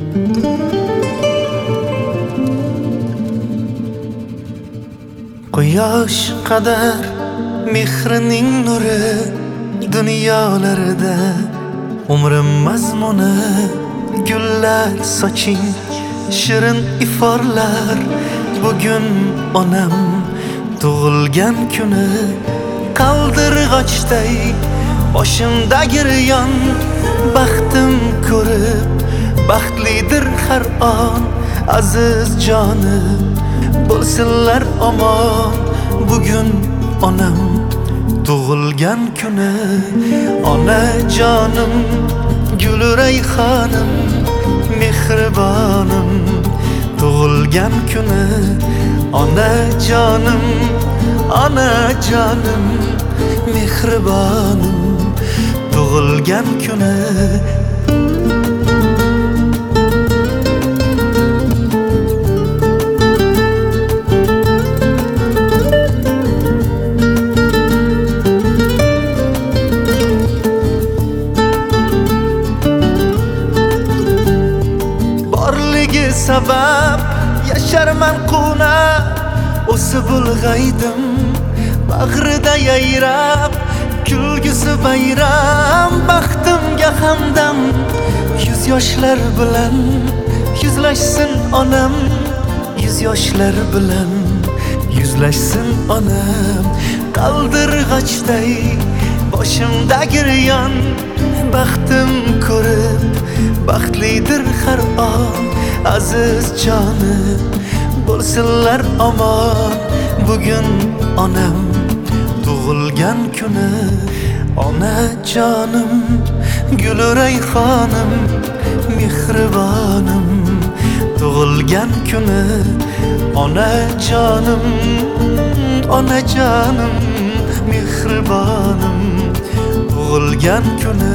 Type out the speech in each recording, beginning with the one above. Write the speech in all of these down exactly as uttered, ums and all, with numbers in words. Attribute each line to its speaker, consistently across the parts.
Speaker 1: Quyosh qadar mehrining nuri dunyolarda umrim mazmuni gullar soching shirin iforlar. Bugun onam tug'ilgan kuni qaldirg'ochday boshimda giryon. Baxtim ko'rib baxtlidir har on aziz jonim bo'lsinlar omon. Bugun onam tug'ilgan kuni onajonim gul rayhonim mehribonim tug'ilgan kuni onajonim onajonim mehribonim tug'ilgan kuni. Sabab yasharman quna o'sib ulg'aydim bag'rida yayrab kulgisi bayram. Baxtimga hamdam yuz yoshlar bilan yuzlashsin onam, yuz yoshlar bilan yuzlashsin onam. Qaldirg'ochday boshimda giryon baxtim ko'rib baxtlidir har on aziz jonim bo'lsinlar omon. Bugun onam tug'ilgan kuni onajonim gul rayhonim mehribonim tug'ilgan kuni onajonim onajonim mehribonim tug'ilgan kuni.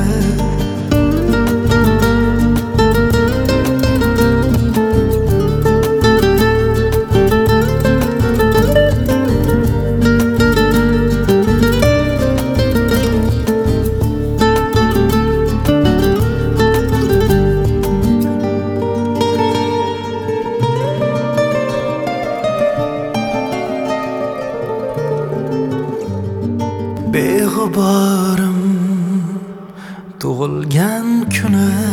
Speaker 1: Beg'uborim tug'ilgan kuni